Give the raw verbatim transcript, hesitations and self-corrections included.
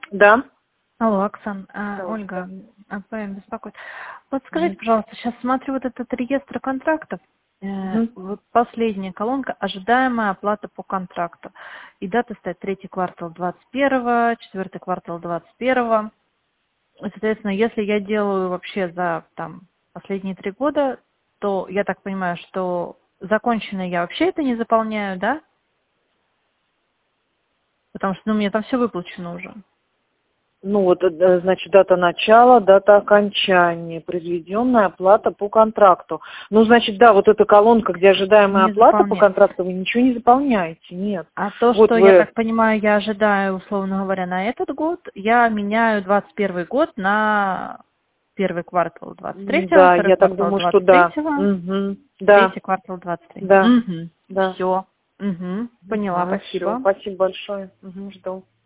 Да. Алло, Оксан, а, Ольга, АПМ беспокоит. Вот скажите, пожалуйста, сейчас смотрю вот этот реестр контрактов. Э, Мгм. вот последняя колонка, ожидаемая оплата по контракту. И дата стоит третий квартал двадцать первого, четвертый квартал двадцать первого. Соответственно, если я делаю вообще за там последние три года, то я так понимаю, что законченное я вообще это не заполняю, да? Потому что ну, мне там все выплачено уже. Ну вот, э, значит, дата начала, дата окончания, произведенная оплата по контракту. Ну, значит, да, вот эта колонка, где ожидаемая Не оплата по заполняю. контракту, вы ничего не заполняете, нет. А то, Вот что, я вы, так понимаю, я ожидаю, условно говоря, на этот год, я меняю двадцать первый год на первый квартал двадцать м, третьего, да, второй я так квартал думаю, что двадцать да. третьего, Мгм. Да, третий квартал двадцать третьего. да, Угу. да. Все. Угу. Поняла, Ага, все, спасибо. спасибо большое. Угу, жду.